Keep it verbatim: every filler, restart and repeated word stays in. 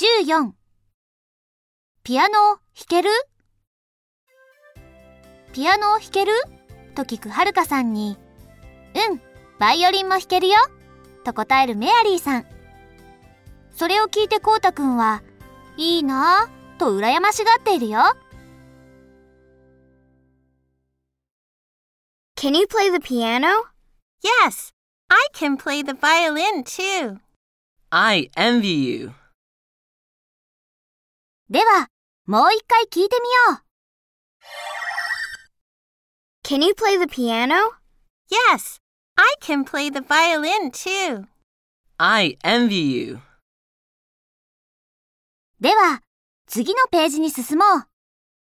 じゅうよんピアノ弾ける？ピアノ弾ける？と聞くはるかさんに、うん、バイオリンも弾けるよと答えるメアリーさん。それを聞いてこうたくんは、いいなぁと羨ましがっているよ。 Can you play the piano? Yes, I can play the violin too. I envy you. では、もう一回聞いてみよう。 Can you play the piano? Yes, I can play the violin too. I envy you. では、次のページに進もう。